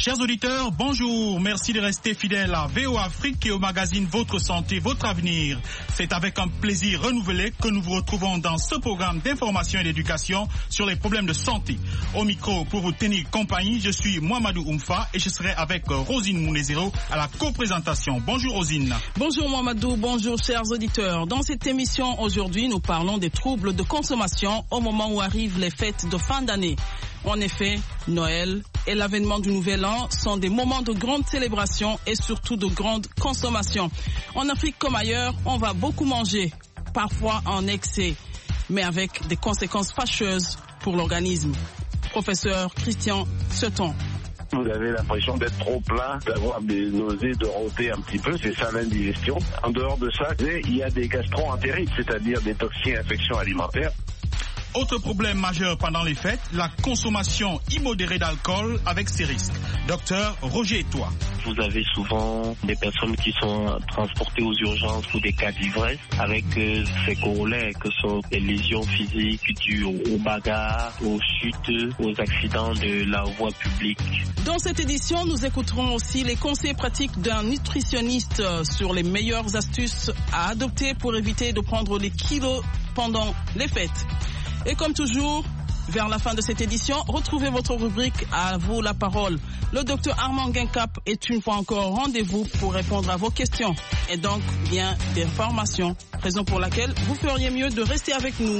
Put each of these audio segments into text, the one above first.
Chers auditeurs, bonjour. Merci de rester fidèles à VO Afrique et au magazine Votre Santé, Votre Avenir. C'est avec un plaisir renouvelé que nous vous retrouvons dans ce programme d'information et d'éducation sur les problèmes de santé. Au micro, pour vous tenir compagnie, je suis Mohamedou Oumfa et je serai avec Rosine Mounezero à la co-présentation. Bonjour Rosine. Bonjour Mohamedou, bonjour chers auditeurs. Dans cette émission, aujourd'hui, nous parlons des troubles de consommation au moment où arrivent les fêtes de fin d'année. En effet, Noël et l'avènement du Nouvel An sont des moments de grande célébration et surtout de grande consommation. En Afrique comme ailleurs, on va beaucoup manger, parfois en excès, mais avec des conséquences fâcheuses pour l'organisme. Professeur Christian Seton. Vous avez l'impression d'être trop plein, d'avoir des nausées, de rôter un petit peu, c'est ça l'indigestion. En dehors de ça, il y a des gastro-entérites, c'est-à-dire des toxines-infections alimentaires. Autre problème majeur pendant les fêtes, la consommation immodérée d'alcool avec ses risques. Docteur Roger Etoile. Vous avez souvent des personnes qui sont transportées aux urgences pour des cas d'ivresse avec ces corollaires que sont des lésions physiques dues aux bagarres, aux chutes, aux accidents de la voie publique. Dans cette édition, nous écouterons aussi les conseils pratiques d'un nutritionniste sur les meilleures astuces à adopter pour éviter de prendre les kilos pendant les fêtes. Et comme toujours, vers la fin de cette édition, retrouvez votre rubrique À vous la parole. Le docteur Armand Guincap est une fois encore au rendez-vous pour répondre à vos questions et donc bien d'informations, raison pour laquelle vous feriez mieux de rester avec nous.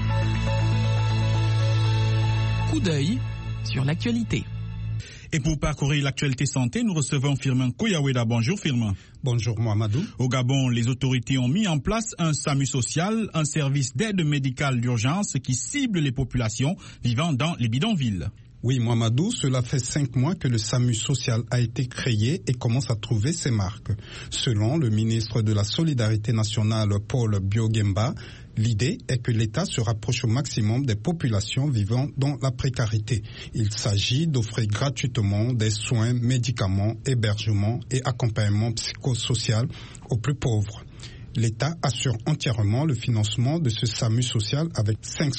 Coup d'œil sur l'actualité. Et pour parcourir l'actualité santé, nous recevons Firmin Koyaweda. Bonjour Firmin. Bonjour Mohamedou. Au Gabon, les autorités ont mis en place un SAMU social, un service d'aide médicale d'urgence qui cible les populations vivant dans les bidonvilles. Oui, Mohamedou, cela fait 5 mois que le SAMU social a été créé et commence à trouver ses marques. Selon le ministre de la Solidarité nationale, Paul Biogemba, l'idée est que l'État se rapproche au maximum des populations vivant dans la précarité. Il s'agit d'offrir gratuitement des soins, médicaments, hébergements et accompagnement psychosocial aux plus pauvres. L'État assure entièrement le financement de ce SAMU social avec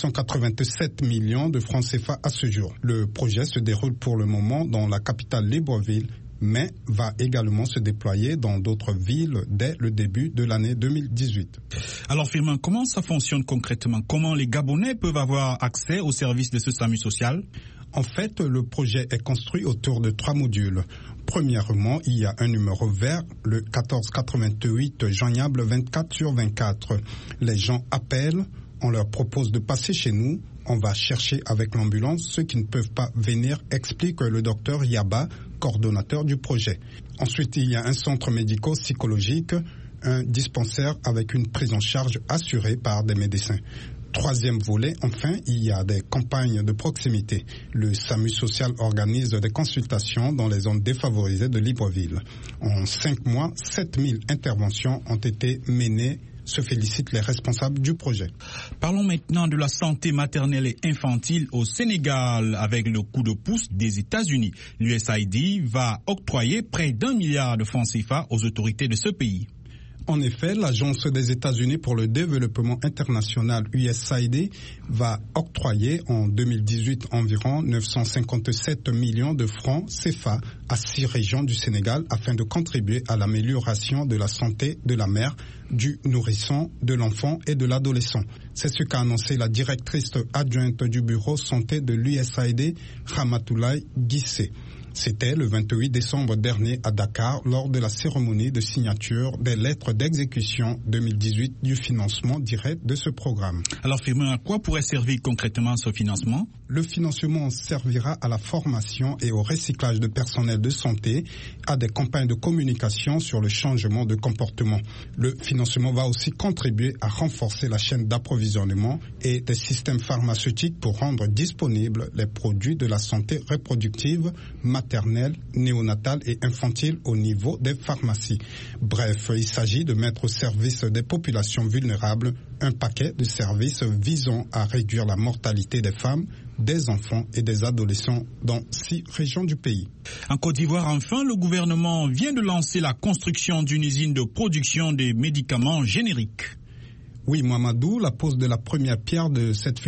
587 millions de francs CFA à ce jour. Le projet se déroule pour le moment dans la capitale Libreville, mais va également se déployer dans d'autres villes dès le début de l'année 2018. Alors Firmin, comment ça fonctionne concrètement? Comment les Gabonais peuvent avoir accès au service de ce SAMU social? En fait, le projet est construit autour de 3 modules. Premièrement, il y a un numéro vert, le 1488 joignable 24/24. Les gens appellent, on leur propose de passer chez nous, on va chercher avec l'ambulance. Ceux qui ne peuvent pas venir, explique le docteur Yaba, coordonnateur du projet. Ensuite, il y a un centre médico-psychologique, un dispensaire avec une prise en charge assurée par des médecins. Troisième volet, enfin, il y a des campagnes de proximité. Le SAMU social organise des consultations dans les zones défavorisées de Libreville. En 5 mois, 7000 interventions ont été menées, se félicitent les responsables du projet. Parlons maintenant de la santé maternelle et infantile au Sénégal avec le coup de pouce des États-Unis. L'USAID va octroyer près d'1 milliard de francs CFA aux autorités de ce pays. En effet, l'Agence des États-Unis pour le développement international USAID va octroyer en 2018 environ 957 millions de francs CFA à 6 régions du Sénégal afin de contribuer à l'amélioration de la santé de la mère, du nourrisson, de l'enfant et de l'adolescent. C'est ce qu'a annoncé la directrice adjointe du bureau santé de l'USAID, Ramatoulaye Guissé. C'était le 28 décembre dernier à Dakar lors de la cérémonie de signature des lettres d'exécution 2018 du financement direct de ce programme. Alors Firmin, à quoi pourrait servir concrètement ce financement? Le financement servira à la formation et au recyclage de personnel de santé, à des campagnes de communication sur le changement de comportement. Le financement va aussi contribuer à renforcer la chaîne d'approvisionnement et des systèmes pharmaceutiques pour rendre disponibles les produits de la santé reproductive, maternelle, néonatale et infantile au niveau des pharmacies. Bref, il s'agit de mettre au service des populations vulnérables un paquet de services visant à réduire la mortalité des femmes, des enfants et des adolescents dans 6 régions du pays. En Côte d'Ivoire, enfin, le gouvernement vient de lancer la construction d'une usine de production des médicaments génériques. Oui, Mohamedou, la pose de la première pierre de cette